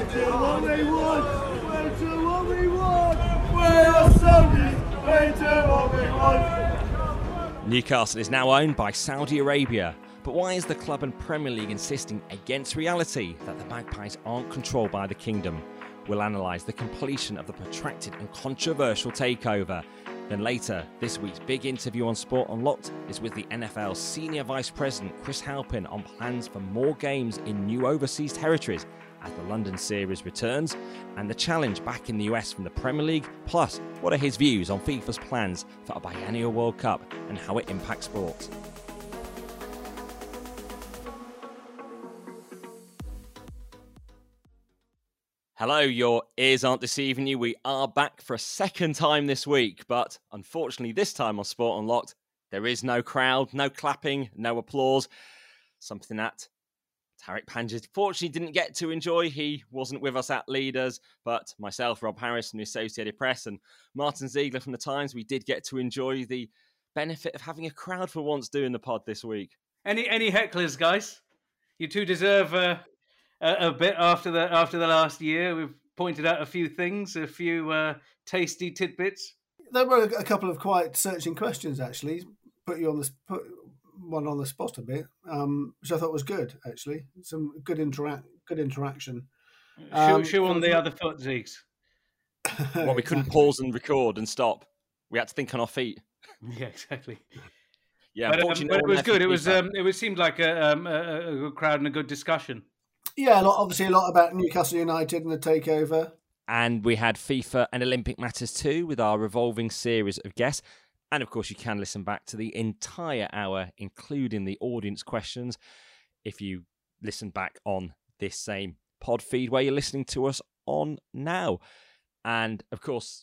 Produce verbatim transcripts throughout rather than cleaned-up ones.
to what we want. Way to what we want. We are Saudis. Way to what we want. Newcastle is now owned by Saudi Arabia. But why is the club and Premier League insisting against reality that the Magpies aren't controlled by the kingdom? We'll analyse the completion of the protracted and controversial takeover. Then later, this week's big interview on Sport Unlocked is with the N F L's Senior Vice President Chris Halpin on plans for more games in new overseas territories as the London series returns, and the challenge back in the U S from the Premier League. Plus, what are his views on FIFA's plans for a biennial World Cup and how it impacts sport? Hello, your ears aren't deceiving you. We are back for a second time this week, but unfortunately this time on Sport Unlocked, there is no crowd, no clapping, no applause. Something that Tariq Panja fortunately didn't get to enjoy. He wasn't with us at Leaders, but myself, Rob Harris from the Associated Press, and Martin Ziegler from The Times, we did get to enjoy the benefit of having a crowd for once doing the pod this week. Any any hecklers, guys? You two deserve... Uh... A, a bit after the after the last year. We've pointed out a few things, a few uh, tasty tidbits. There were a couple of quite searching questions, actually. Put you on the put one on the spot a bit, um, which I thought was good. Actually, some good interact, good interaction. Um, shoe, shoe on the other foot, Zeeks. Well, we couldn't pause and record and stop. We had to think on our feet. Yeah, exactly. Yeah, but, um, but it was good. It was um, it was seemed like a, um, a, a good crowd and a good discussion. Yeah, a lot, obviously a lot about Newcastle United and the takeover. And we had FIFA and Olympic Matters too with our revolving series of guests. And of course, you can listen back to the entire hour, including the audience questions, if you listen back on this same pod feed where you're listening to us on now. And of course,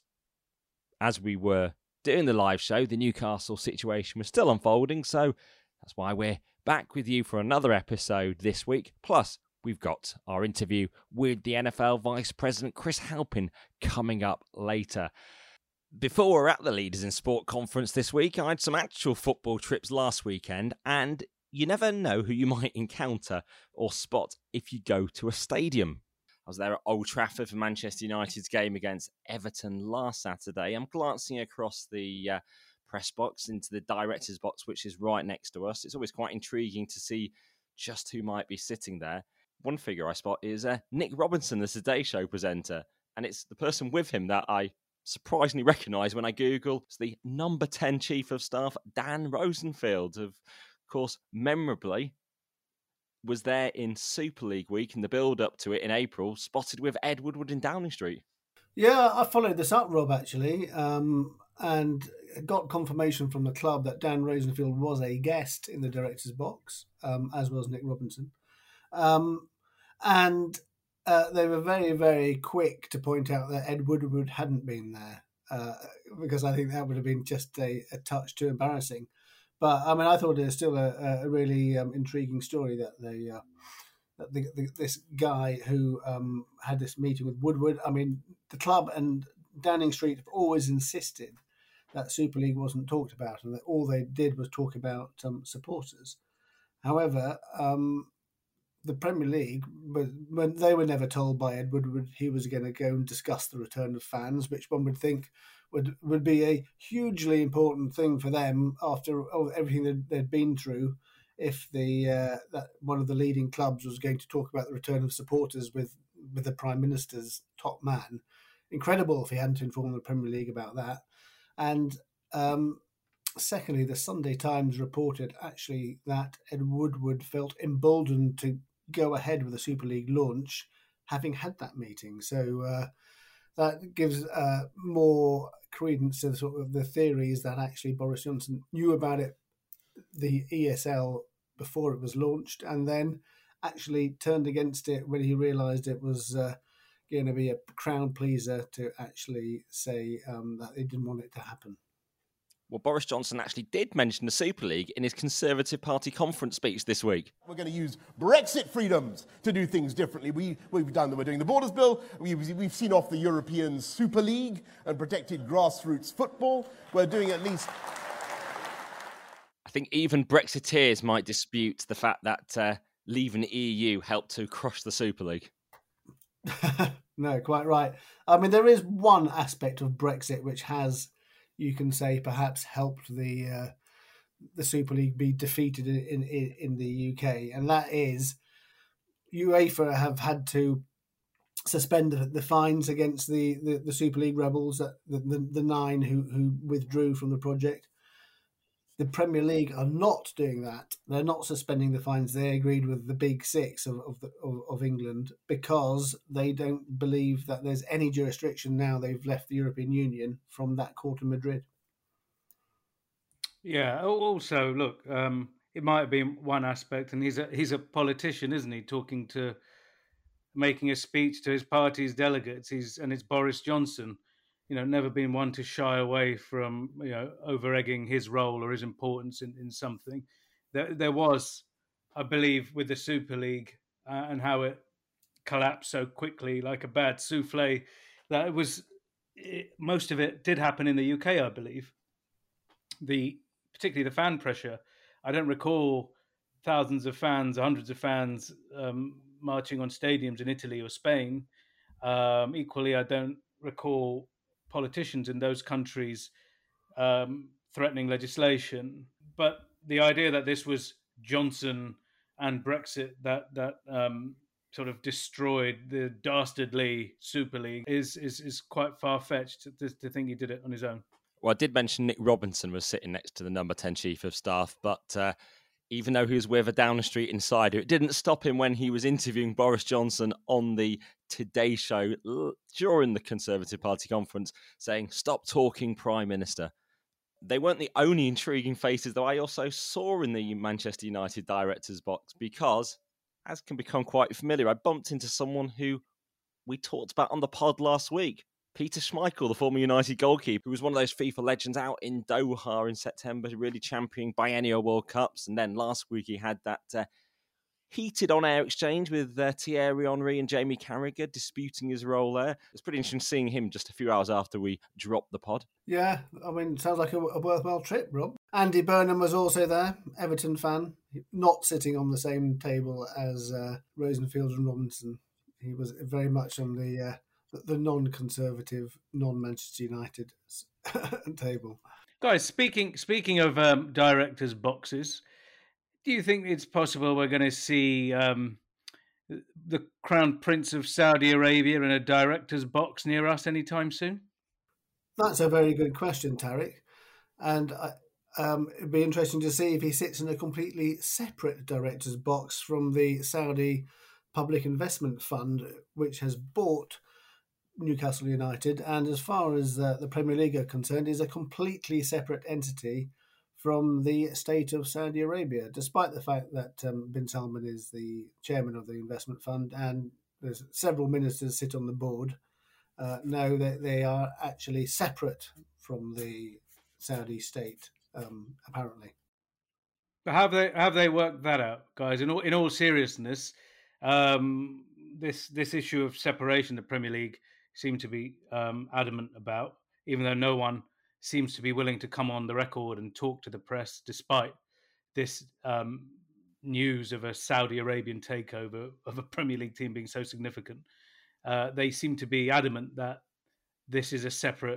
as we were doing the live show, the Newcastle situation was still unfolding. So that's why we're back with you for another episode this week. Plus, we've got our interview with the N F L Vice President Chris Halpin coming up later. Before we're at the Leaders in Sport conference this week, I had some actual football trips last weekend, and you never know who you might encounter or spot if you go to a stadium. I was there at Old Trafford for Manchester United's game against Everton last Saturday. I'm glancing across the uh, press box into the director's box, which is right next to us. It's always quite intriguing to see just who might be sitting there. One figure I spot is uh, Nick Robinson, the Today Show presenter, and it's the person with him that I surprisingly recognise when I Google. It's the number ten Chief of Staff, Dan Rosenfield, of course, memorably was there in Super League week and the build-up to it in April, spotted with Ed Woodward in Downing Street. Yeah, I followed this up, Rob, actually, um, and got confirmation from the club that Dan Rosenfield was a guest in the director's box, um, as was Nick Robinson. Um, And uh, they were very, very quick to point out that Ed Woodward hadn't been there, uh, because I think that would have been just a, a touch too embarrassing. But I mean, I thought it was still a, a really um, intriguing story that they, uh, that the, the, this guy who um, had this meeting with Woodward. I mean, the club and Downing Street have always insisted that Super League wasn't talked about, and that all they did was talk about um, supporters. However, um, the Premier League, but when they were never told by Ed Woodward he was going to go and discuss the return of fans, which one would think would would be a hugely important thing for them after everything that they'd been through. If the uh, that one of the leading clubs was going to talk about the return of supporters with with the Prime Minister's top man, incredible if he hadn't informed the Premier League about that. And um, secondly, the Sunday Times reported actually that Ed Woodward felt emboldened to go ahead with the Super League launch, having had that meeting. So uh, that gives uh, more credence to the, sort of the theories that actually Boris Johnson knew about it, the E S L, before it was launched, and then actually turned against it when he realised it was uh, going to be a crowd pleaser to actually say um, that they didn't want it to happen. Well, Boris Johnson actually did mention the Super League in his Conservative Party conference speech this week. We're going to use Brexit freedoms to do things differently. We, we've done, we're doing the Borders Bill. We've, we've seen off the European Super League and protected grassroots football. We're doing at least... I think even Brexiteers might dispute the fact that uh, leaving the E U helped to crush the Super League. No, quite right. I mean, there is one aspect of Brexit which has, you can say, perhaps helped the uh, the Super League be defeated in, in in the U K, and that is UEFA have had to suspend the, the fines against the, the, the Super League rebels, the, the the nine who who withdrew from the project. The Premier League are not doing that. They're not suspending the fines. They agreed with the big six of of, the, of of England because they don't believe that there's any jurisdiction now they've left the European Union from that court in Madrid. Yeah. Also, look, um, it might have been one aspect, and he's a he's a politician, isn't he? Talking to, making a speech to his party's delegates. He's and it's Boris Johnson. You know, never been one to shy away from, you know, over egging his role or his importance in, in something. There, there was, I believe, with the Super League uh, and how it collapsed so quickly, like a bad souffle, that it was, it, most of it did happen in the U K, I believe. The particularly the fan pressure. I don't recall thousands of fans, hundreds of fans um, marching on stadiums in Italy or Spain. Um, equally, I don't recall politicians in those countries um, threatening legislation. But the idea that this was Johnson and Brexit that that um, sort of destroyed the dastardly Super League is is, is quite far-fetched to, to think he did it on his own. Well, I did mention Nick Robinson was sitting next to the number ten chief of staff, but uh, even though he was with a down the street insider, it didn't stop him when he was interviewing Boris Johnson on the Today Show during the Conservative Party conference, saying, "Stop talking, Prime Minister." They weren't the only intriguing faces, though, I also saw in the Manchester United director's box, because, as can become quite familiar, I bumped into someone who we talked about on the pod last week. Peter Schmeichel, the former United goalkeeper, who was one of those FIFA legends out in Doha in September, really championing biennial World Cups. And then last week he had that uh, heated on-air exchange with uh, Thierry Henry and Jamie Carragher disputing his role there. It's pretty interesting seeing him just a few hours after we dropped the pod. Yeah, I mean, sounds like a, a worthwhile trip, Rob. Andy Burnham was also there, Everton fan, not sitting on the same table as uh, Rosenfield and Robinson. He was very much on the... Uh, the non-conservative, non-Manchester United table. Guys, speaking speaking of um, directors' boxes, do you think it's possible we're going to see um, the Crown Prince of Saudi Arabia in a director's box near us anytime soon? That's a very good question, Tarek. And I, um, it'd be interesting to see if he sits in a completely separate director's box from the Saudi Public Investment Fund, which has bought Newcastle United, and as far as uh, the Premier League are concerned, is a completely separate entity from the state of Saudi Arabia, despite the fact that um, bin Salman is the chairman of the investment fund and there's several ministers sit on the board. Uh, no, they, they are actually separate from the Saudi state, um, apparently. But have they have they worked that out, guys? In all in all seriousness, um, this this issue of separation, the Premier League seem to be um, adamant about, even though no one seems to be willing to come on the record and talk to the press, despite this um, news of a Saudi Arabian takeover of a Premier League team being so significant. Uh, they seem to be adamant that this is a separate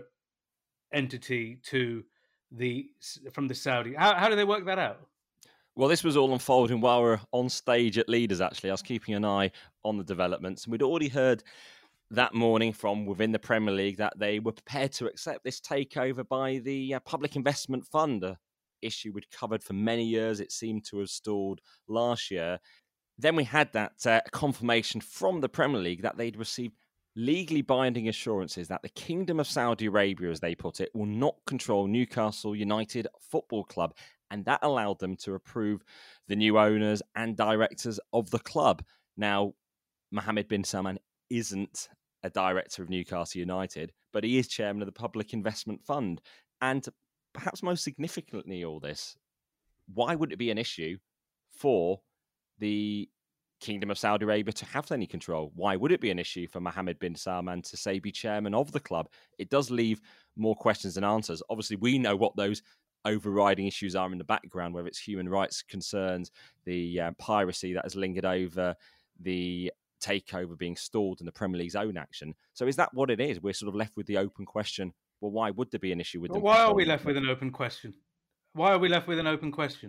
entity to the from the Saudi. How, how do they work that out? Well, this was all unfolding while we were on stage at Leaders, actually. I was keeping an eye on the developments, and we'd already heard that morning from within the Premier League that they were prepared to accept this takeover by the uh, Public Investment Fund, a issue we'd covered for many years. It seemed to have stalled last year. Then we had that uh, confirmation from the Premier League that they'd received legally binding assurances that the Kingdom of Saudi Arabia, as they put it, will not control Newcastle United Football Club. And that allowed them to approve the new owners and directors of the club. Now, Mohammed bin Salman isn't a director of Newcastle United, but he is chairman of the Public Investment Fund. And perhaps most significantly, all this, why would it be an issue for the Kingdom of Saudi Arabia to have any control? Why would it be an issue for Mohammed bin Salman to say be chairman of the club? It does leave more questions than answers. Obviously, we know what those overriding issues are in the background, whether it's human rights concerns, the uh, piracy that has lingered over the takeover being stalled and the Premier League's own action. So is that what it is? We're sort of left with the open question. Well, why would there be an issue with Well, them? why are we left with an open question? Why are we left with an open question?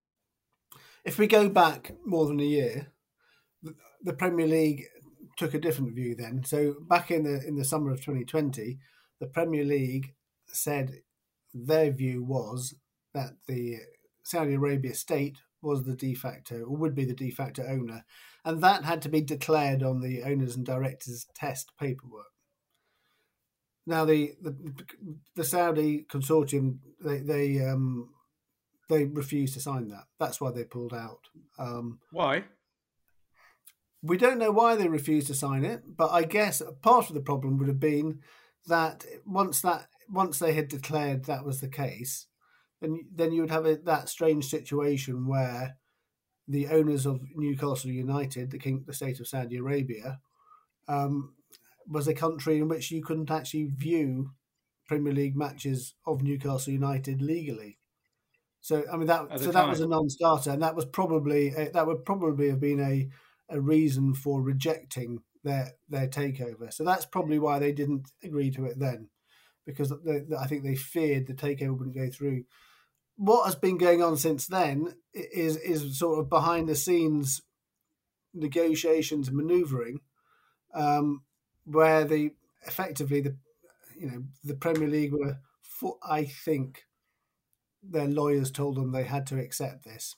If we go back more than a year, the, the Premier League took a different view then. So back in the in the summer of twenty twenty, the Premier League said their view was that the Saudi Arabia state was the de facto, or would be the de facto owner, and that had to be declared on the owners and directors test paperwork. Now the the, the Saudi consortium they they um they refused to sign that. That's why they pulled out. Um, Why? We don't know why they refused to sign it, but I guess part of the problem would have been that once that once they had declared that was the case, then then you would have a, that strange situation where the owners of Newcastle United, the king, the state of Saudi Arabia, um, was a country in which you couldn't actually view Premier League matches of Newcastle United legally. So I mean that so that was a non-starter, and that was probably a, that would probably have been a a reason for rejecting their their takeover. So that's probably why they didn't agree to it then, because they, I think they feared the takeover wouldn't go through. What has been going on since then is is sort of behind the scenes negotiations and manoeuvring, um, where the effectively the you know the Premier League were, for, I think, their lawyers told them they had to accept this,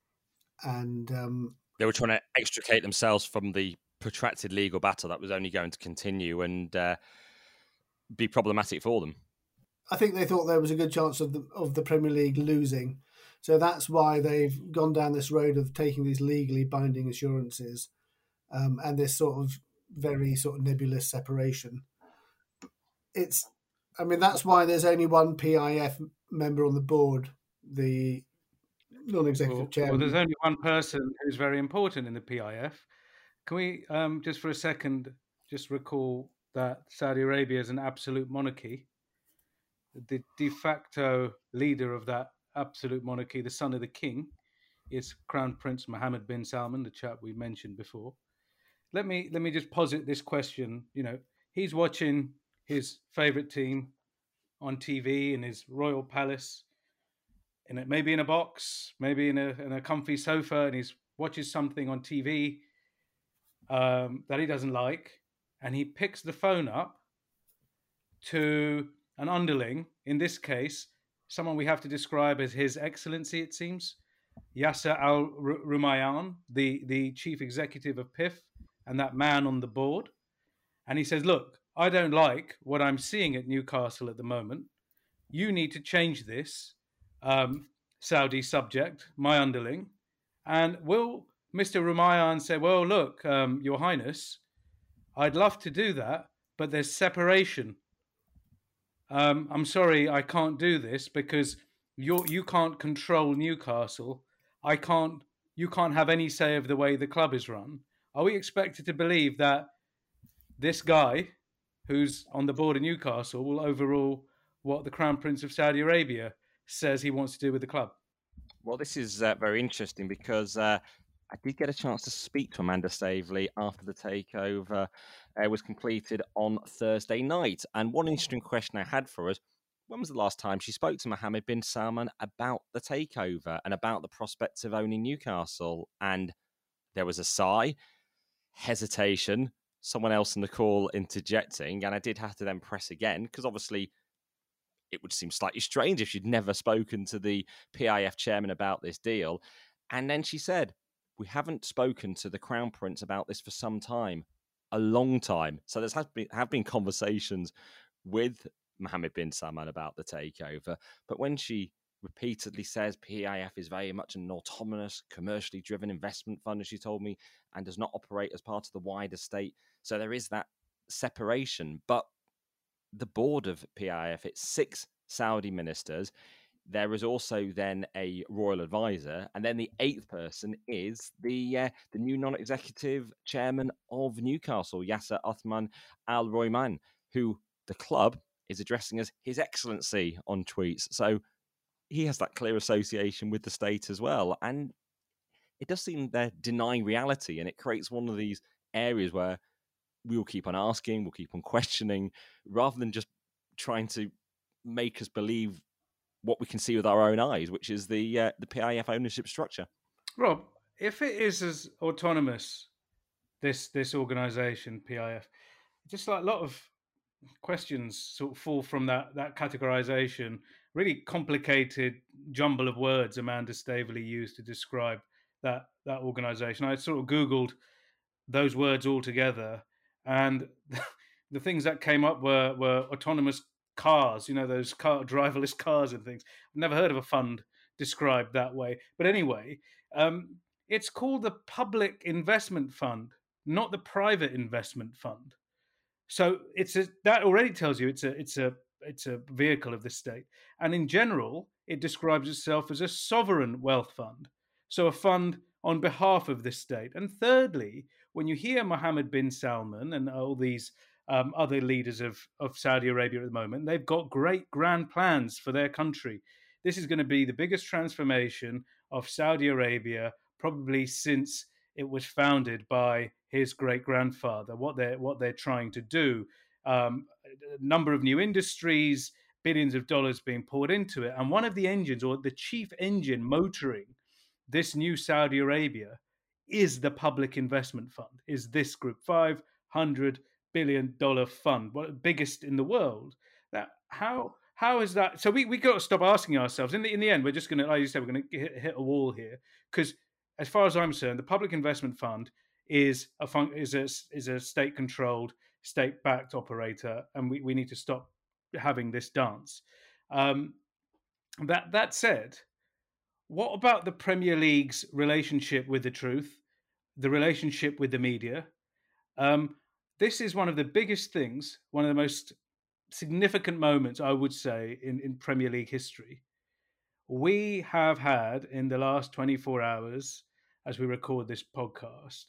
and um, they were trying to extricate themselves from the protracted legal battle that was only going to continue and uh, be problematic for them. I think they thought there was a good chance of the of the Premier League losing, so that's why they've gone down this road of taking these legally binding assurances, um, and this sort of very sort of nebulous separation. It's, I mean, that's why there's only one P I F member on the board, the non-executive well, chairman. Well, there's only one person who's very important in the P I F. Can we um, just for a second just recall that Saudi Arabia is an absolute monarchy? The de facto leader of that absolute monarchy, the son of the king, is Crown Prince Mohammed bin Salman, the chap we mentioned before. Let me let me just posit this question. You know, he's watching his favorite team on T V in his royal palace, in it, maybe in a box, maybe in a in a comfy sofa, and he watches something on T V um, that he doesn't like, and he picks the phone up to an underling, in this case, someone we have to describe as His Excellency, it seems, Yasser Al Rumayyan, the, the chief executive of P I F, and that man on the board. And he says, look, I don't like what I'm seeing at Newcastle at the moment. You need to change this, um, Saudi subject, my underling. And will Mister Rumayyan say, well, look, um, Your Highness, I'd love to do that, but there's separation. Um, I'm sorry, I can't do this because you you can't control Newcastle. I can't. You can't have any say of the way the club is run. Are we expected to believe that this guy, who's on the board of Newcastle, will overrule what the Crown Prince of Saudi Arabia says he wants to do with the club? Well, this is uh, very interesting because uh, I did get a chance to speak to Amanda Staveley after the takeover uh, was completed on Thursday night. And one interesting question I had for us, when was the last time she spoke to Mohammed bin Salman about the takeover and about the prospects of owning Newcastle? And there was a sigh, hesitation, someone else in the call interjecting, and I did have to then press again because obviously it would seem slightly strange if she'd never spoken to the P I F chairman about this deal. And then she said, we haven't spoken to the Crown Prince about this for some time, a long time. So there's have been, have been conversations with Mohammed bin Salman about the takeover. But when she repeatedly says P I F is very much an autonomous, commercially driven investment fund, as she told me, and does not operate as part of the wider state. So there is that separation. But the board of P I F, it's six Saudi ministers. There is also then a royal advisor, and then the eighth person is the uh, the new non-executive chairman of Newcastle, Yasser Uthman Al Rumayyan, who the club is addressing as His Excellency on tweets. So he has that clear association with the state as well, and it does seem they're denying reality, and it creates one of these areas where we will keep on asking, we'll keep on questioning, rather than just trying to make us believe what we can see with our own eyes, which is the uh, the P I F ownership structure. Rob, if it is as autonomous, this this organisation, P I F, just like a lot of questions sort of fall from that that categorisation. Really complicated jumble of words Amanda Staveley used to describe that that organisation. I sort of Googled those words all together, and the things that came up were were autonomous cars, you know, those car driverless cars and things. I've never heard of a fund described that way. But anyway, um, it's called the Public Investment Fund, not the Private Investment Fund. So it's a, that already tells you it's a it's a it's a vehicle of the state. And in general, it describes itself as a sovereign wealth fund, so a fund on behalf of the state. And thirdly, when you hear Mohammed bin Salman and all these um, other leaders of, of Saudi Arabia at the moment, they've got great grand plans for their country. This is going to be the biggest transformation of Saudi Arabia probably since it was founded by his great-grandfather. What they're what they're trying to do, um, a number of new industries, billions of dollars being poured into it, and one of the engines, or the chief engine motoring this new Saudi Arabia, is the Public Investment Fund. Is this group five hundred billion dollar fund, what biggest in the world? That how how is that? So we we got to stop asking ourselves. In the in the end, we're just going to, like you said, we're going to hit, hit a wall here, because as far as I'm concerned, the Public Investment Fund is a fun, is a is a state controlled, state backed operator, and we, we need to stop having this dance. Um, that that said, what about the Premier League's relationship with the truth, the relationship with the media? Um, this is one of the biggest things, one of the most significant moments, I would say, in, in Premier League history. We have had in the last twenty-four hours, as we record this podcast,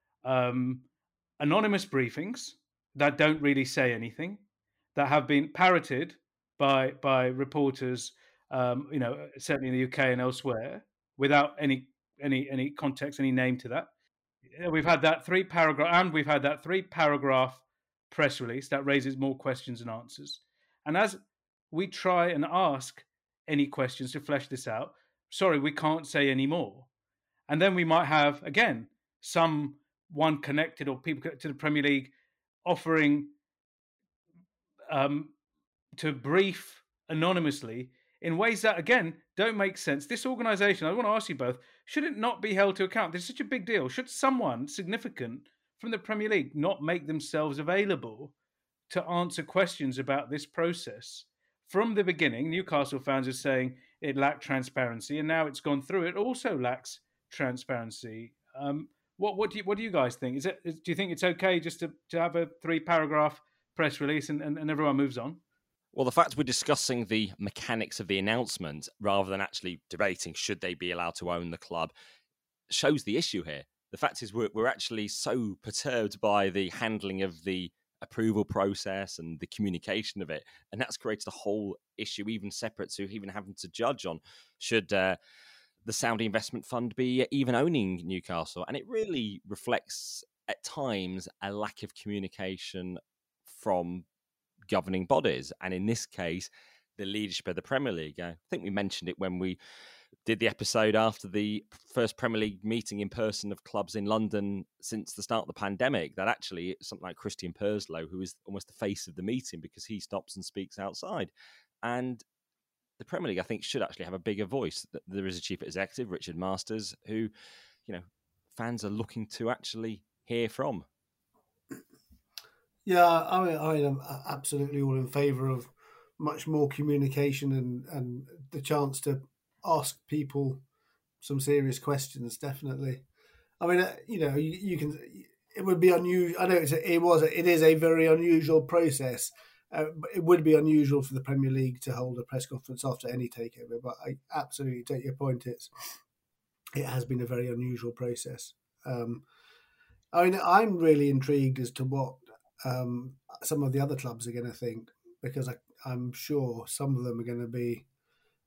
um, anonymous briefings that don't really say anything, that have been parroted by by reporters, um, you know, certainly in the U K and elsewhere, without any any any context, any name to that. We've had that three paragraph, and we've had that three paragraph press release that raises more questions than answers. And as we try and ask any questions to flesh this out, sorry, we can't say any more. And then we might have, again, someone connected or people to the Premier League offering um, to brief anonymously in ways that, again, don't make sense. This organisation, I want to ask you both, should it not be held to account? This is such a big deal. Should someone significant from the Premier League not make themselves available to answer questions about this process? From the beginning, Newcastle fans are saying it lacked transparency, and now it's gone through. It also lacks transparency. Um, what what do you what do you guys think? Is it is, do you think it's okay just to, to have a three paragraph press release and, and, and everyone moves on? Well, the fact we're discussing the mechanics of the announcement rather than actually debating should they be allowed to own the club shows the issue here. The fact is we're, we're actually so perturbed by the handling of the approval process and the communication of it, and that's created a whole issue even separate to even having to judge on should uh, the Saudi Investment Fund be even owning Newcastle. And it really reflects at times a lack of communication from governing bodies, and in this case the leadership of the Premier League. I think we mentioned it when we did the episode after the first Premier League meeting in person of clubs in London since the start of the pandemic, that actually something like Christian Purslow, who is almost the face of the meeting because he stops and speaks outside. And the Premier League, I think, should actually have a bigger voice. There is a chief executive, Richard Masters, who, you know, fans are looking to actually hear from. Yeah, I mean, I am absolutely all in favour of much more communication and, and the chance to ask people some serious questions. Definitely. I mean, you know, you, you can. It would be unusual. I know it's a, it was. A, it is a very unusual process. Uh, but it would be unusual for the Premier League to hold a press conference after any takeover. But I absolutely take your point. It's it has been a very unusual process. Um, I mean, I'm really intrigued as to what um, some of the other clubs are going to think, because I, I'm sure some of them are going to be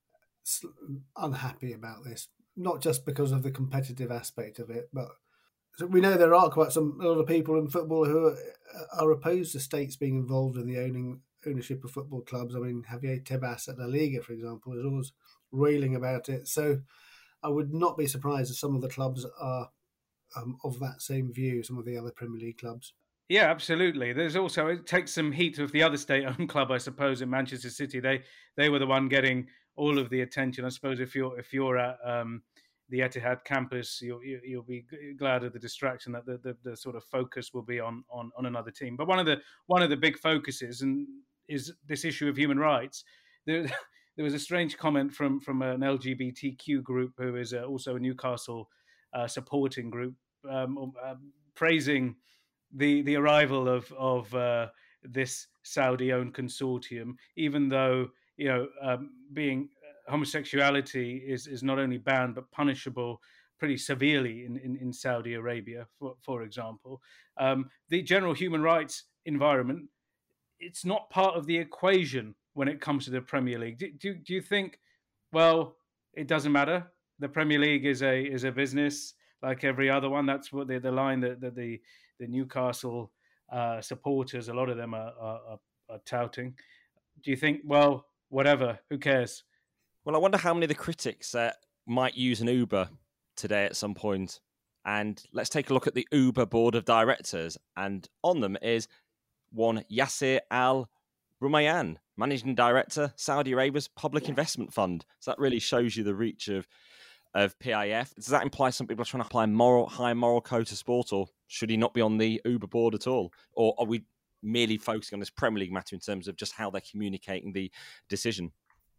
unhappy about this, not just because of the competitive aspect of it, but so we know there are quite some a lot of people in football who are, are opposed to states being involved in the owning ownership of football clubs. I mean, Javier Tebas at La Liga, for example, is always railing about it. So I would not be surprised if some of the clubs are um, of that same view, some of the other Premier League clubs. Yeah, absolutely. There's also, it takes some heat of the other state-owned club, I suppose, in Manchester City. They they were the one getting all of the attention. I suppose if you're if you're at um, the Etihad campus, you'll you'll be glad of the distraction that the, the, the sort of focus will be on, on on another team. But one of the one of the big focuses and is this issue of human rights. There, there was a strange comment from from an L G B T Q group who is uh, also a Newcastle uh, supporting group, um, uh, praising the the arrival of of uh, this Saudi-owned consortium, even though you know um, being homosexuality is is not only banned but punishable pretty severely in, in, in Saudi Arabia, for for example. Um, the general human rights environment, it's not part of the equation when it comes to the Premier League. Do, do, do you think, well, it doesn't matter? The Premier League is a is a business like every other one. That's what the, the line that, that the the Newcastle uh, supporters, a lot of them are, are, are touting. Do you think, well, whatever, who cares? Well, I wonder how many of the critics uh, might use an Uber today at some point. And let's take a look at the Uber board of directors. And on them is one Yasser Al Rumayyan, managing director, Saudi Arabia's Public Investment Fund. So that really shows you the reach of of P I F. Does that imply some people are trying to apply moral, high moral code to sport, or should he not be on the Uber board at all? Or are we merely focusing on this Premier League matter in terms of just how they're communicating the decision?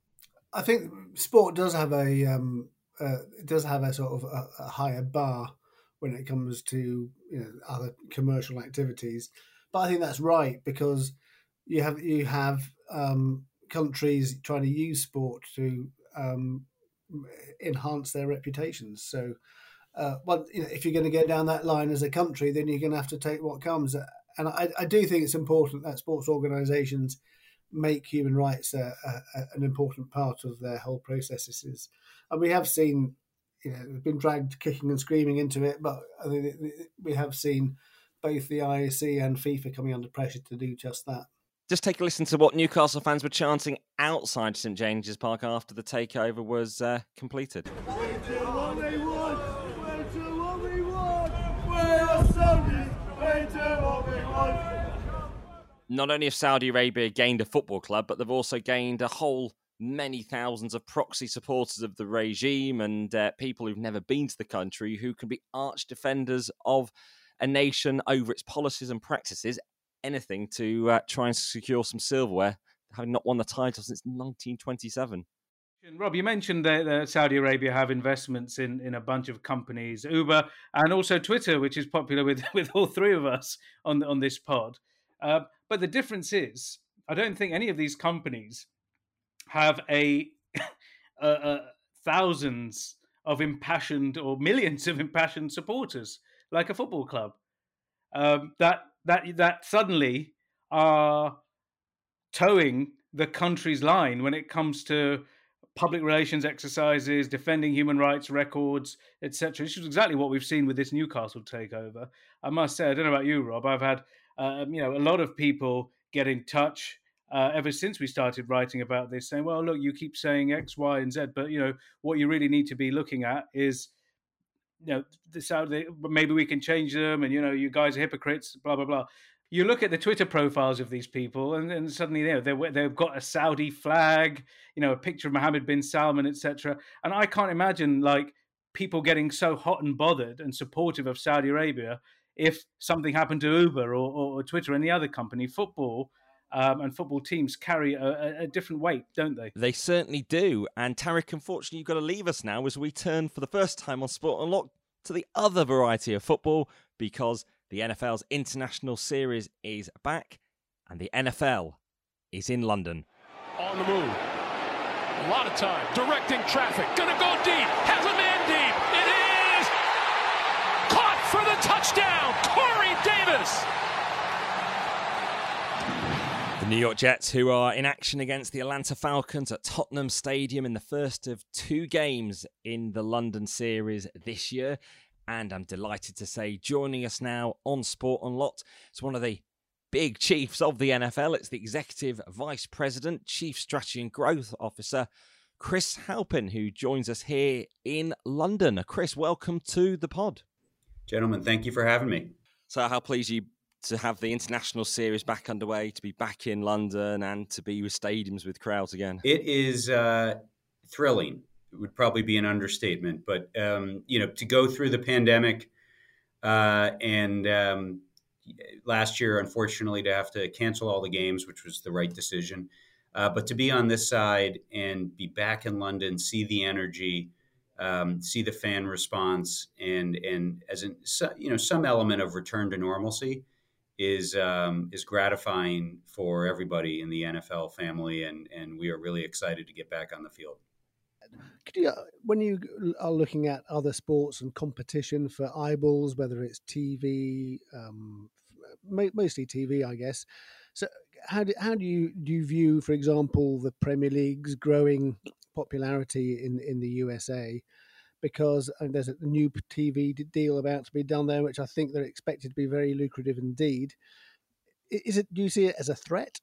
I think sport does have a um, uh, it does have a sort of a, a higher bar when it comes to you know other commercial activities, but I think that's right because you have you have um, countries trying to use sport to um, enhance their reputations. So, uh, well, you know, if you're going to go down that line as a country, then you're going to have to take what comes. And I, I do think it's important that sports organisations make human rights a, a, an important part of their whole processes. And we have seen, you know, we've been dragged kicking and screaming into it, but I think we have seen both the I O C and FIFA coming under pressure to do just that. Just take a listen to what Newcastle fans were chanting outside St James's Park after the takeover was uh, completed. We do what we want. We do what we want. We are Saudi. We do what we want. Not only have Saudi Arabia gained a football club, but they've also gained a whole many thousands of proxy supporters of the regime and uh, people who've never been to the country who can be arch defenders of a nation over its policies and practices. Anything to uh, try and secure some silverware, having not won the title since nineteen twenty-seven. Rob, you mentioned that uh, Saudi Arabia have investments in, in a bunch of companies, Uber and also Twitter, which is popular with, with all three of us on, on this pod. Uh, but the difference is, I don't think any of these companies have a, a, a thousands of impassioned or millions of impassioned supporters like a football club. Um, that that that suddenly are towing the country's line when it comes to public relations exercises, defending human rights records, et cetera. This is exactly what we've seen with this Newcastle takeover. I must say, I don't know about you, Rob. I've had um, you know a lot of people get in touch uh, ever since we started writing about this, saying, "Well, look, you keep saying X, Y, and Z, but you know what you really need to be looking at is." You know, this how they, maybe we can change them, and you know, you guys are hypocrites, blah blah blah. You look at the Twitter profiles of these people, and, and suddenly you know, they they've got a Saudi flag, you know, a picture of Mohammed bin Salman, et cetera. And I can't imagine like people getting so hot and bothered and supportive of Saudi Arabia if something happened to Uber or, or, or Twitter or any other company. Football um, and football teams carry a, a different weight, don't they? They certainly do. And Tarek, unfortunately, you've got to leave us now as we turn for the first time on Sport Unlocked to the other variety of football, because the N F L's International Series is back and the N F L is in London. On the move. A lot of time. Directing traffic. Gonna go deep. Has a man deep. It is caught for the touchdown. Corey Davis. The New York Jets, who are in action against the Atlanta Falcons at Tottenham Stadium in the first of two games in the London series this year. And I'm delighted to say, joining us now on Sport Unlocked, it's one of the big chiefs of the N F L. It's the Executive Vice President, Chief Strategy and Growth Officer, Chris Halpin, who joins us here in London. Chris, welcome to the pod. Gentlemen, thank you for having me. So how pleased you to have the international series back underway, to be back in London and to be with stadiums with crowds again? It is uh, thrilling. It would probably be an understatement, but um, you know, to go through the pandemic uh, and um, last year, unfortunately, to have to cancel all the games, which was the right decision. Uh, but to be on this side and be back in London, see the energy, um, see the fan response, and and as in, you know, some element of return to normalcy is um, is gratifying for everybody in the N F L family, and and we are really excited to get back on the field. Could you, when you are looking at other sports and competition for eyeballs, whether it's T V, um, mostly T V, I guess. So how do how do you do you view, for example, the Premier League's growing popularity in in the U S A? Because there's a new T V deal about to be done there, which I think they're expected to be very lucrative indeed. Is it? Do you see it as a threat?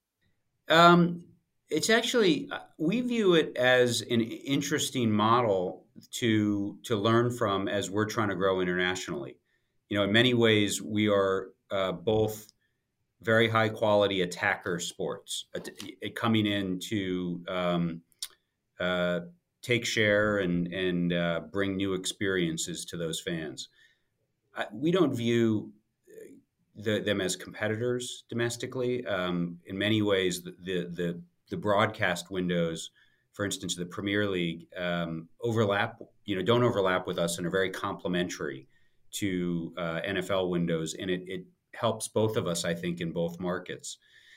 Um, it's actually, we view it as an interesting model to to learn from as we're trying to grow internationally. You know, in many ways, we are uh, both very high quality attacker sports uh, coming in to um, uh, take share and and uh, bring new experiences to those fans. I, we don't view the, them as competitors domestically. Um, in many ways, the, the the the broadcast windows, for instance, the Premier League, um, overlap. You know, don't overlap with us and are very complementary to uh, N F L windows, and it, it helps both of us, I think, in both markets.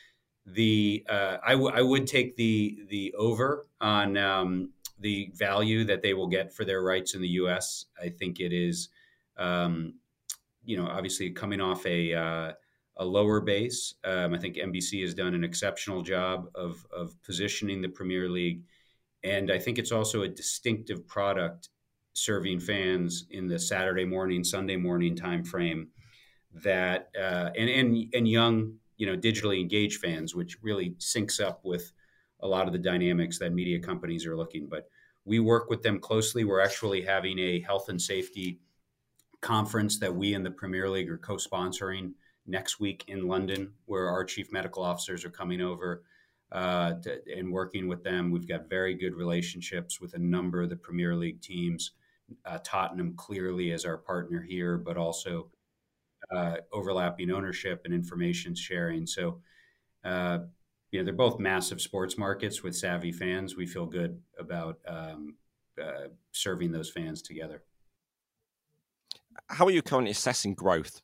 The uh, I, w- I would take the the over on um, the value that they will get for their rights in the U S. I think it is, um, you know, obviously coming off a uh, a lower base. Um, I think N B C has done an exceptional job of of positioning the Premier League, and I think it's also a distinctive product serving fans in the Saturday morning, Sunday morning time frame. That uh, and and and young, you know, digitally engaged fans, which really syncs up with a lot of the dynamics that media companies are looking. But we work with them closely. We're actually having a health and safety conference that we and the Premier League are co-sponsoring next week in London, where our chief medical officers are coming over uh, to, and working with them. We've got very good relationships with a number of the Premier League teams. Uh, Tottenham clearly as our partner here, but also Uh, overlapping ownership and information sharing. So, uh, you know, they're both massive sports markets with savvy fans. We feel good about um, uh, serving those fans together. How are you currently assessing growth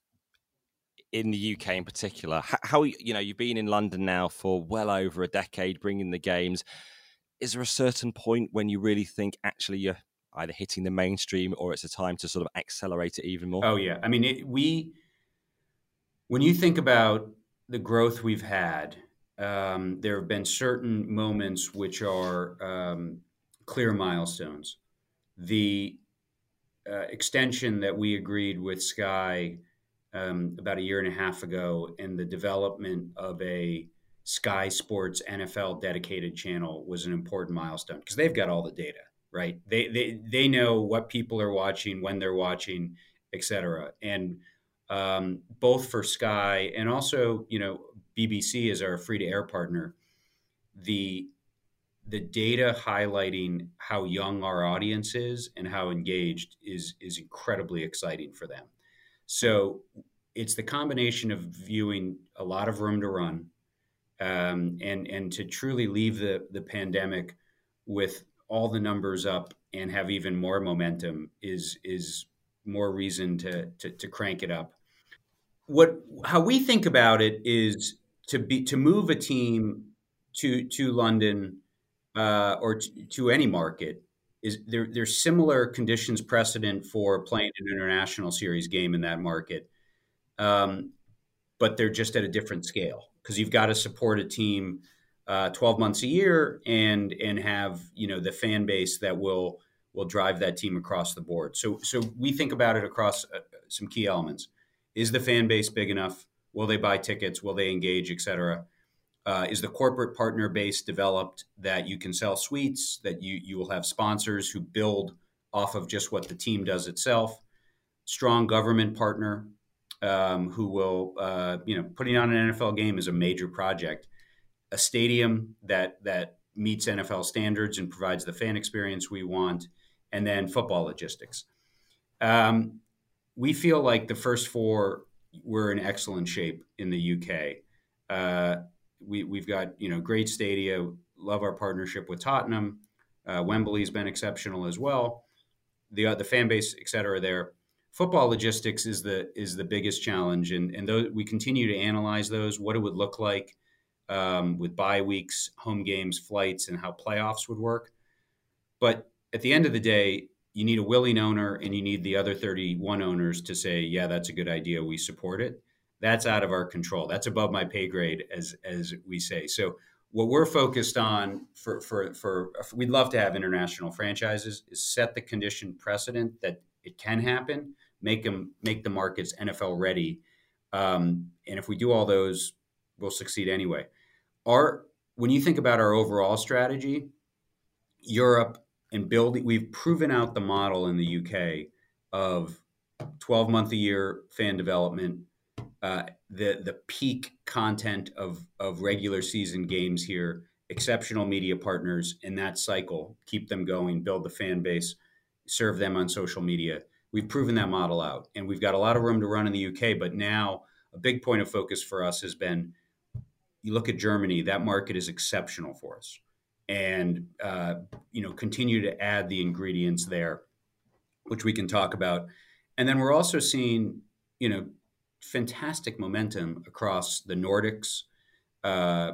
in the U K in particular? How, how you know, you've been in London now for well over a decade, bringing the games. Is there a certain point when you really think actually you're either hitting the mainstream or it's a time to sort of accelerate it even more? Oh, yeah. I mean, it, we... When you think about the growth we've had, um, there have been certain moments which are um, clear milestones. The uh, extension that we agreed with Sky um, about a year and a half ago, and the development of a Sky Sports N F L dedicated channel was an important milestone because they've got all the data, right? They they they know what people are watching, when they're watching, et cetera. And Um, both for Sky and also, you know, B B C is our free-to-air partner. The the data highlighting how young our audience is and how engaged is is incredibly exciting for them. So it's the combination of viewing a lot of room to run, um, and and to truly leave the the pandemic with all the numbers up and have even more momentum is is more reason to to, to crank it up. What how we think about it is to be to move a team to to London uh, or to, to any market is there. There's similar conditions precedent for playing an international series game in that market, um, but they're just at a different scale because you've got to support a team uh, twelve months a year and and have you know the fan base that will will drive that team across the board. So, so we think about it across uh, some key elements. Is the fan base big enough? Will they buy tickets? Will they engage, et cetera? Uh, is the corporate partner base developed that you can sell suites, that you, you will have sponsors who build off of just what the team does itself? Strong government partner um, who will, uh, you know, putting on an N F L game is a major project. A stadium that that meets N F L standards and provides the fan experience we want, and then football logistics. Um, we feel like the first four we're in excellent shape in the U K. Uh, we, we've got, you know, great stadia, love our partnership with Tottenham. Uh, Wembley's been exceptional as well. The uh, the fan base, et cetera, there. Football logistics is the is the biggest challenge, and and those, we continue to analyze those, what it would look like um, with bye weeks, home games, flights, and how playoffs would work. But at the end of the day, you need a willing owner, and you need the other thirty-one owners to say, yeah, that's a good idea, we support it. That's out of our control. That's above my pay grade, as as we say. So what we're focused on for for for we'd love to have international franchises is set the condition precedent that it can happen, make them make the markets N F L ready, um, and if we do all those, we'll succeed anyway. Our when you think about our overall strategy, Europe and building, we've proven out the model in the U K of twelve month a year fan development. Uh, the the peak content of of regular season games here, exceptional media partners in that cycle, keep them going, build the fan base, serve them on social media. We've proven that model out, and we've got a lot of room to run in the U K. But now a big point of focus for us has been, you look at Germany, that market is exceptional for us, and uh, you know, continue to add the ingredients there, which we can talk about. And then we're also seeing, you know, fantastic momentum across the Nordics, uh,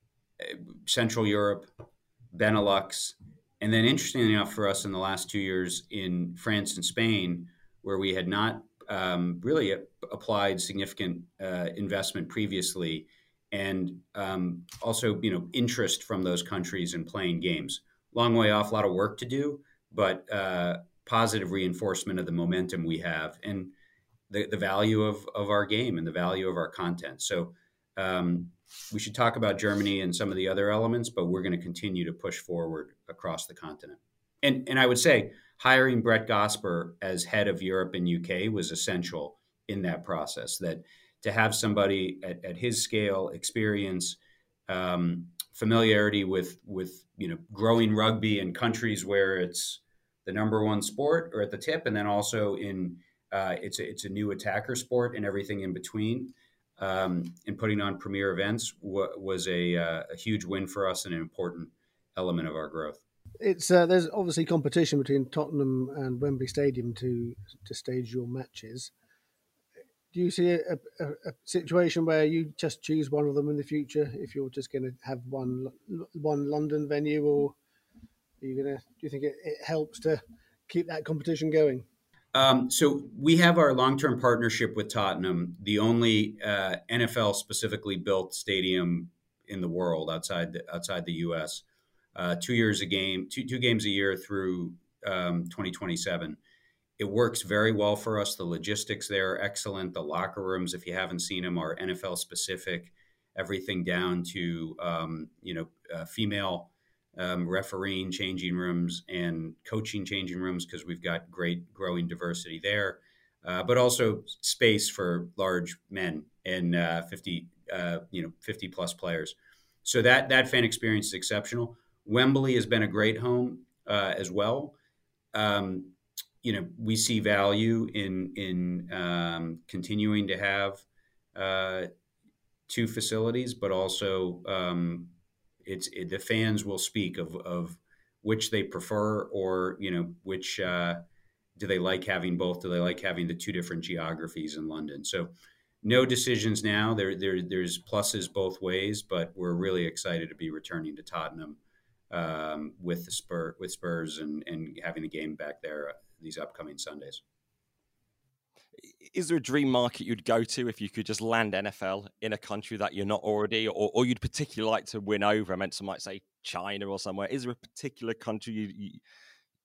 Central Europe, Benelux, and then interestingly enough for us in the last two years in France and Spain, where we had not um, really a- applied significant uh, investment previously, and um, also, you know, interest from those countries in playing games. Long way off, a lot of work to do, but uh, positive reinforcement of the momentum we have. And The, the value of, of our game and the value of our content. So um, we should talk about Germany and some of the other elements, but we're going to continue to push forward across the continent. And and I would say hiring Brett Gosper as head of Europe and U K was essential in that process, that to have somebody at, at his scale, experience, um, familiarity with, with, you know, growing rugby in countries where it's the number one sport or at the tip, and then also in Uh, it's a, it's a new attacker sport and everything in between. Um, and putting on premier events w- was a, uh, a huge win for us and an important element of our growth. It's uh, there's obviously competition between Tottenham and Wembley Stadium to to stage your matches. Do you see a, a, a situation where you just choose one of them in the future if you're just going to have one one London venue, or are you going to? Do you think it, it helps to keep that competition going? Um, so we have our long-term partnership with Tottenham, the only uh, N F L specifically built stadium in the world outside the, outside the U S. Uh, two years a game, two two games a year through um, twenty twenty-seven. It works very well for us. The logistics there are excellent. The locker rooms, if you haven't seen them, are N F L specific. Everything down to um, you know uh, female. Um, refereeing changing rooms and coaching changing rooms, because we've got great growing diversity there, uh, but also space for large men and uh, fifty, uh, you know, fifty plus players. So that that fan experience is exceptional. Wembley has been a great home uh, as well. Um, you know, we see value in in um, continuing to have uh, two facilities, but also um, It's it, the fans will speak of, of which they prefer, or you know which uh, do they like having both? Do they like having the two different geographies in London? So no decisions now. There there there's pluses both ways, but we're really excited to be returning to Tottenham um, with the Spur with Spurs and and having the game back there these upcoming Sundays. Is there a dream market you'd go to if you could just land N F L in a country that you're not already, or, or you'd particularly like to win over? I meant some might say China or somewhere. Is there a particular country you, you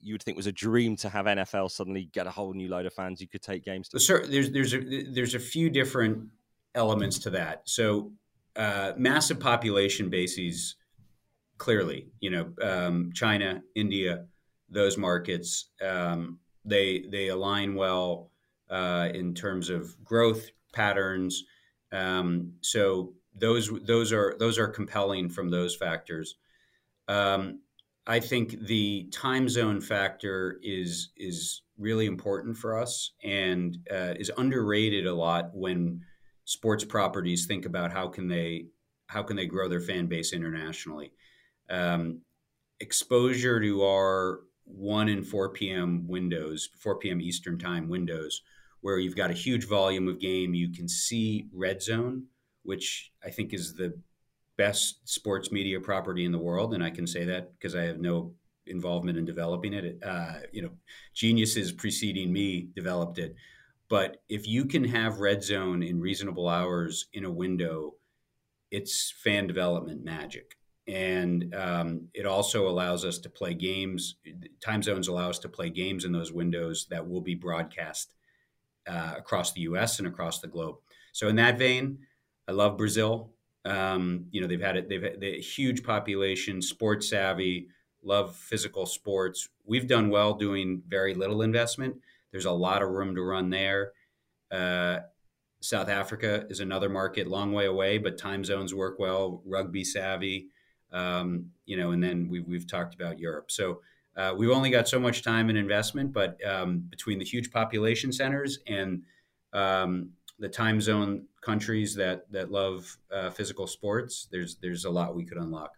you would think was a dream to have N F L suddenly get a whole new load of fans you could take games to? Sir, there's there's a, there's a few different elements to that. So uh, massive population bases, clearly, you know, um, China, India, those markets, um, they they align well uh, in terms of growth patterns. Um, so those those are those are compelling from those factors. Um, I think the time zone factor is is really important for us and uh, is underrated a lot when sports properties think about how can they how can they grow their fan base internationally. Um, exposure to our one and four p.m. windows, four p.m. Eastern time windows, where you've got a huge volume of game, you can see Red Zone, which I think is the best sports media property in the world, and I can say that because I have no involvement in developing it. Uh, you know, geniuses preceding me developed it. But if you can have Red Zone in reasonable hours in a window, it's fan development magic. And um, it also allows us to play games. Time zones allow us to play games in those windows that will be broadcast uh, across the U S and across the globe. So in that vein, I love Brazil. Um, you know, they've had it. They've had a huge population, sports savvy, love physical sports. We've done well doing very little investment. There's a lot of room to run there. Uh, South Africa is another market, long way away, but time zones work well. Rugby savvy, um, you know, and then we've we've talked about Europe. So uh, we've only got so much time and investment, but um, between the huge population centers and um, the time zone countries that that love uh, physical sports, there's there's a lot we could unlock.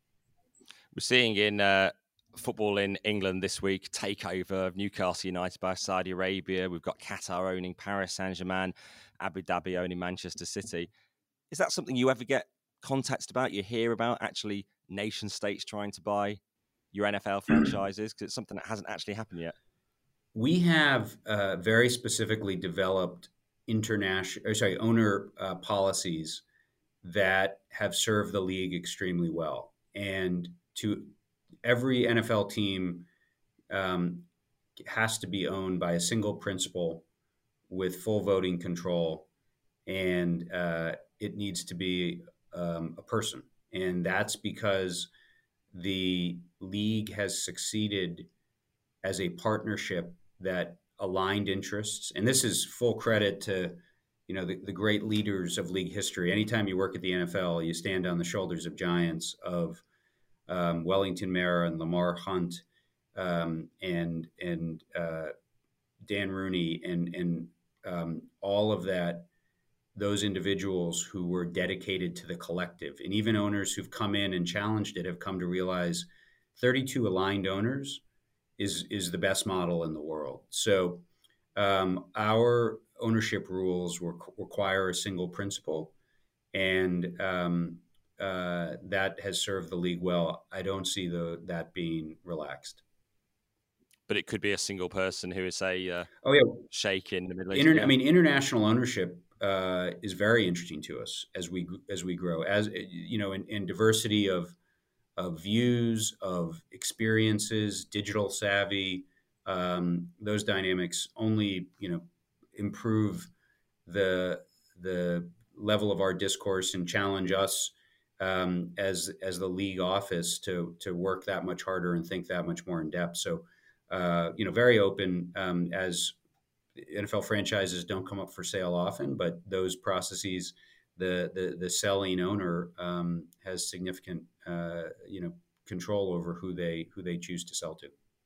We're seeing in uh, football in England this week, takeover of Newcastle United by Saudi Arabia. We've got Qatar owning Paris Saint-Germain, Abu Dhabi owning Manchester City. Is that something you ever get contacts about, you hear about, actually nation states trying to buy your N F L franchises? Because it's something that hasn't actually happened yet. We have uh, very specifically developed international, or sorry, owner uh, policies that have served the league extremely well. And to every N F L team um, has to be owned by a single principal with full voting control, and uh, it needs to be um, a person. And that's because the league has succeeded as a partnership that aligned interests. And this is full credit to, you know, the, the great leaders of league history. Anytime you work at the N F L, you stand on the shoulders of giants of um, Wellington Mara and Lamar Hunt um, and and uh, Dan Rooney and and um, all of that. Those individuals who were dedicated to the collective, and even owners who've come in and challenged it have come to realize thirty-two aligned owners is is the best model in the world. So um, our ownership rules re- require a single principal, and um, uh, that has served the league well. I don't see the that being relaxed. But it could be a single person who is, say, uh, oh yeah, sheikh in the Middle East. Inter- yeah. I mean, international ownership uh, is very interesting to us as we as we grow, as you know, in, in diversity of of views, of experiences, digital savvy. Um, those dynamics only, you know, improve the the level of our discourse and challenge us um, as as the league office to to work that much harder and think that much more in depth. So, uh, you know, very open um, as N F L franchises don't come up for sale often, but those processes, the the, the selling owner um, has significant uh, you know control over who they who they choose to sell to.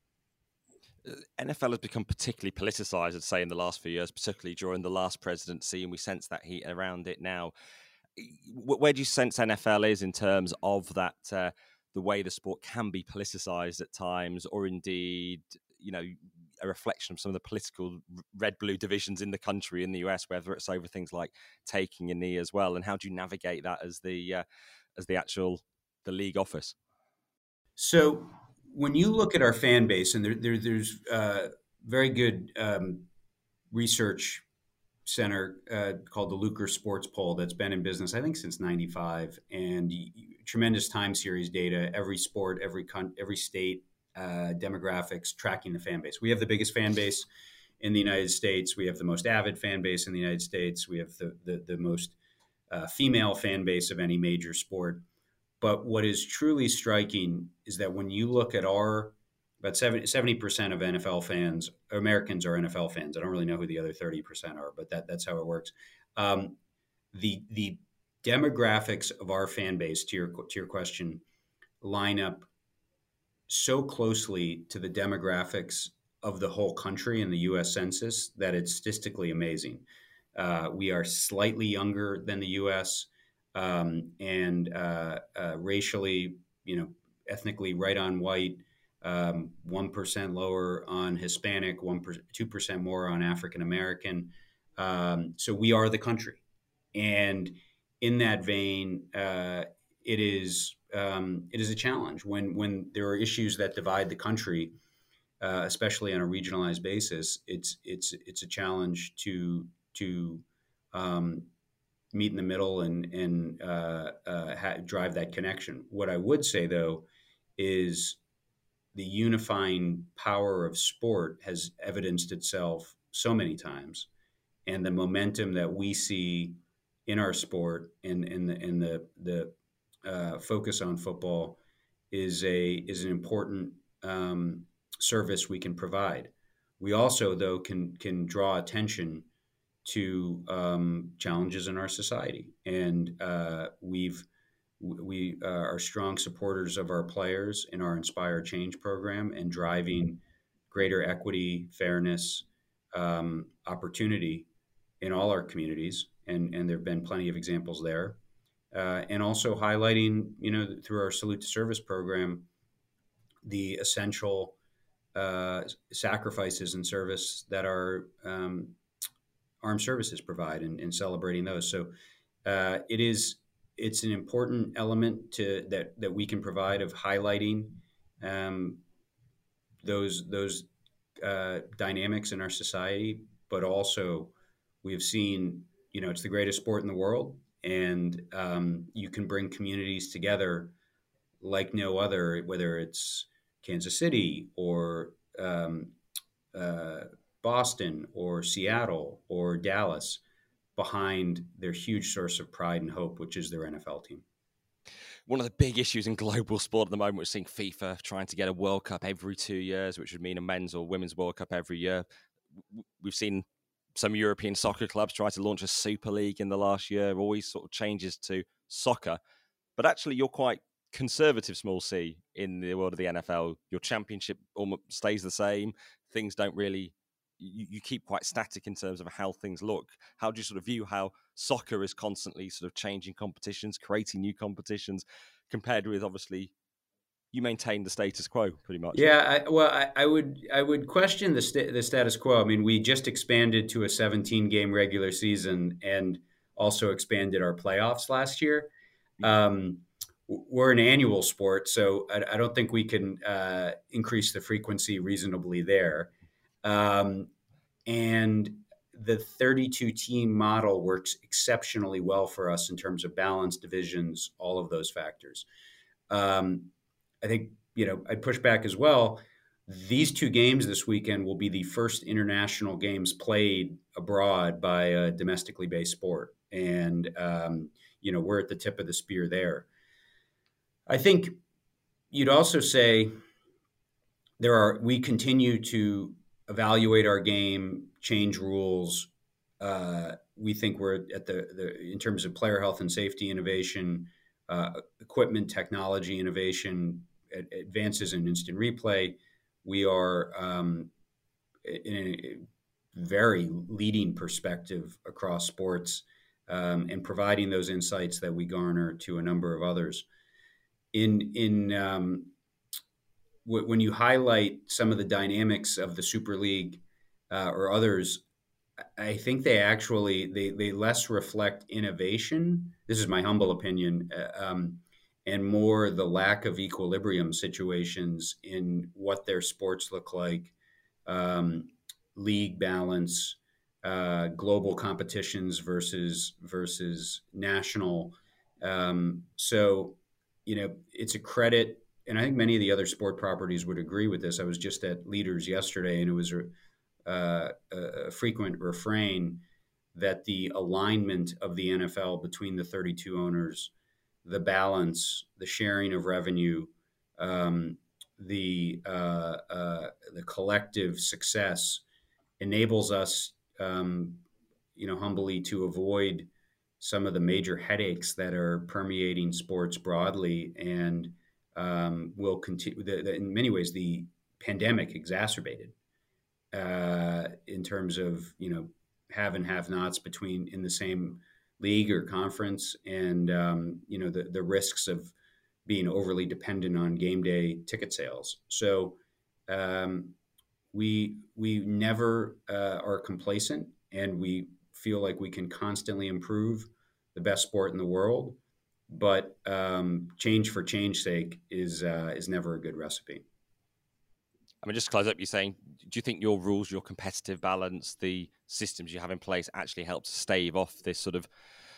N F L has become particularly politicized, I'd say, in the last few years, particularly during the last presidency, and we sense that heat around it now. Where do you sense N F L is in terms of that, uh, the way the sport can be politicized at times, or indeed, you know, a reflection of some of the political red-blue divisions in the country, in the U S, whether it's over things like taking a knee as well, and how do you navigate that as the uh, as the actual the league office? So when you look at our fan base, and there, there, there's uh, very good um, research center uh, called the Lucre Sports Poll that's been in business, I think, since ninety-five, and y- tremendous time series data. Every sport, every con- every state, uh, demographics, tracking the fan base. We have the biggest fan base in the United States. We have the most avid fan base in the United States. We have the the, the most uh, female fan base of any major sport. But what is truly striking is that when you look at our about seventy percent of N F L fans, Americans are N F L fans. I don't really know who the other thirty percent are, but that, that's how it works. Um, the the demographics of our fan base, to your to your question, line up so closely to the demographics of the whole country in the U S Census that it's statistically amazing. Uh, we are slightly younger than the U S um, and uh, uh, racially, you know, ethnically right on white. Um, one percent lower on Hispanic, one percent, two percent more on African American. Um, so we are the country, and in that vein, uh, it is um, it is a challenge when when there are issues that divide the country, uh, especially on a regionalized basis. It's it's it's a challenge to to um, meet in the middle and and uh, uh, ha- drive that connection. What I would say though is the unifying power of sport has evidenced itself so many times, and the momentum that we see in our sport and in the in the the uh, focus on football is a is an important um, service we can provide. We also, though, can can draw attention to um, challenges in our society, and uh, we've We uh, are strong supporters of our players in our Inspire Change program and driving greater equity, fairness, um, opportunity in all our communities. And, and there have been plenty of examples there. Uh, and also highlighting, you know, through our Salute to Service program, the essential uh, sacrifices and service that our um, armed services provide and, and celebrating those. So uh, it is It's an important element to that that we can provide of highlighting um, those those uh, dynamics in our society, but also we have seen, you know, it's the greatest sport in the world, and um, you can bring communities together like no other, whether it's Kansas City or um, uh, Boston or Seattle or Dallas, behind their huge source of pride and hope, which is their N F L team. One of the big issues in global sport at the moment, we're seeing FIFA trying to get a World Cup every two years, which would mean a men's or women's World Cup every year. We've seen some European soccer clubs try to launch a Super League in the last year, always sort of changes to soccer. But actually, you're quite conservative, small c, in the world of the N F L. Your championship almost stays the same. Things don't really... You, you keep quite static in terms of how things look. How do you sort of view how soccer is constantly sort of changing competitions, creating new competitions, compared with, obviously, you maintain the status quo pretty much? Yeah, I, well, I, I would I would question the sta- the status quo. I mean, we just expanded to a seventeen game regular season and also expanded our playoffs last year. Um, we're an annual sport, so I, I don't think we can uh, increase the frequency reasonably there. Um, and the thirty-two team model works exceptionally well for us in terms of balance, divisions, all of those factors. Um, I think, you know, I'd push back as well. These two games this weekend will be the first international games played abroad by a domestically based sport. And, um, you know, we're at the tip of the spear there. I think you'd also say there are, we continue to evaluate our game, change rules. Uh, we think we're at the, the, in terms of player health and safety innovation, uh, equipment technology innovation, ad- advances in instant replay. We are um, in a very leading perspective across sports um, and providing those insights that we garner to a number of others. In, in, um, when you highlight some of the dynamics of the Super League uh, or others, I think they actually, they, they less reflect innovation. This is my humble opinion, uh, um, and more the lack of equilibrium situations in what their sports look like, um, league balance, uh, global competitions versus, versus national. Um, so, you know, it's a credit and I think many of the other sport properties would agree with this. I was just at Leaders yesterday, and it was uh, a frequent refrain that the alignment of the N F L between the thirty-two owners, the balance, the sharing of revenue, um, the uh, uh, the collective success enables us, um, you know, humbly to avoid some of the major headaches that are permeating sports broadly, and um, will continue. The, the, in many ways, the pandemic exacerbated uh, in terms of, you know, have and have-nots between in the same league or conference, and um, you know, the the risks of being overly dependent on game day ticket sales. So um, we we never uh, are complacent, and we feel like we can constantly improve the best sport in the world. But um, change for change's sake is uh, is never a good recipe. I mean, just to close up, you're saying, do you think your rules, your competitive balance, the systems you have in place actually help to stave off this sort of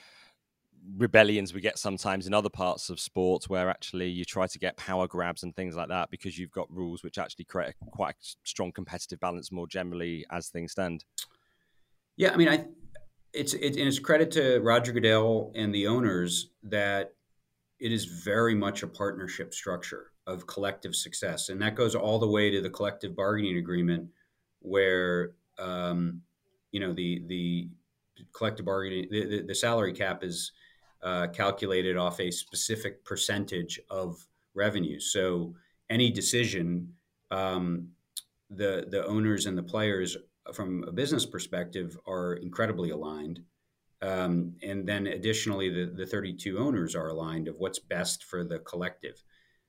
rebellions we get sometimes in other parts of sports, where actually you try to get power grabs and things like that because you've got rules which actually create a quite a strong competitive balance more generally as things stand? Yeah, I mean, I it's it, and it's credit to Roger Goodell and the owners that it is very much a partnership structure of collective success, and that goes all the way to the collective bargaining agreement, where um, you know the the collective bargaining the, the, the salary cap is uh, calculated off a specific percentage of revenue. So any decision, um, the the owners and the players, from a business perspective, are incredibly aligned. Um, and then additionally, the, the thirty-two owners are aligned of what's best for the collective.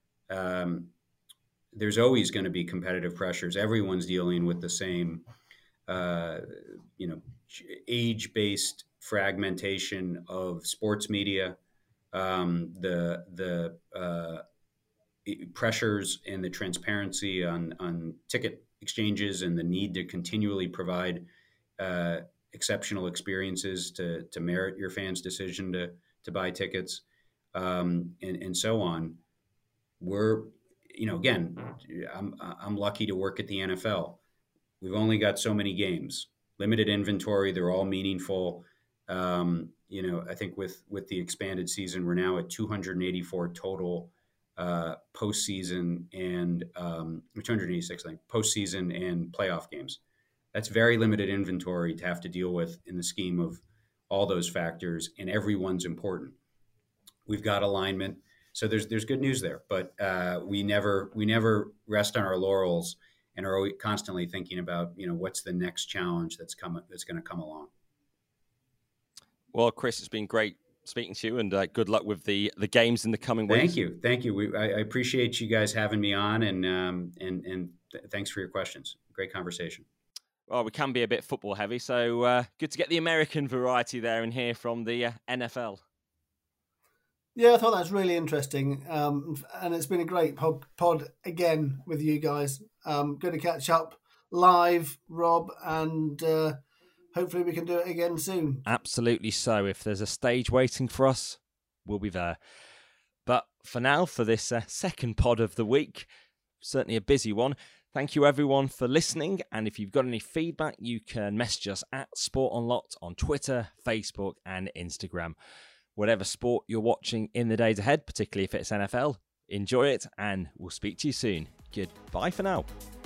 Um, there's always going to be competitive pressures. Everyone's dealing with the same, uh, you know, age-based fragmentation of sports media, um, the the uh, pressures and the transparency on on ticket exchanges, and the need to continually provide uh, exceptional experiences to to merit your fans' decision to to buy tickets, um, and and so on. We're, you know, again, I'm I'm lucky to work at the N F L. We've only got so many games, limited inventory. They're all meaningful. Um, you know, I think with with the expanded season, we're now at two hundred eighty-four total uh, postseason and um, two hundred eighty-six, I think, postseason and playoff games. That's very limited inventory to have to deal with in the scheme of all those factors, and everyone's important. We've got alignment, so there's there's good news there. But uh, we never we never rest on our laurels, and are always constantly thinking about, you know, what's the next challenge that's come that's going to come along. Well, Chris, it's been great speaking to you, and uh, good luck with the the games in the coming weeks. Thank you, thank you. We, I, I appreciate you guys having me on, and um, and and th- thanks for your questions. Great conversation. Well, we can be a bit football heavy, so uh, good to get the American variety there and hear from the uh, N F L. Yeah, I thought that was really interesting, um, and it's been a great pod, pod again with you guys. Um, good to catch up live, Rob, and uh, hopefully we can do it again soon. Absolutely so. If there's a stage waiting for us, we'll be there. But for now, for this uh, second pod of the week, certainly a busy one, thank you everyone for listening. And if you've got any feedback, you can message us at Sport Unlocked on Twitter, Facebook and Instagram. Whatever sport you're watching in the days ahead, particularly if it's N F L, enjoy it, and we'll speak to you soon. Goodbye for now.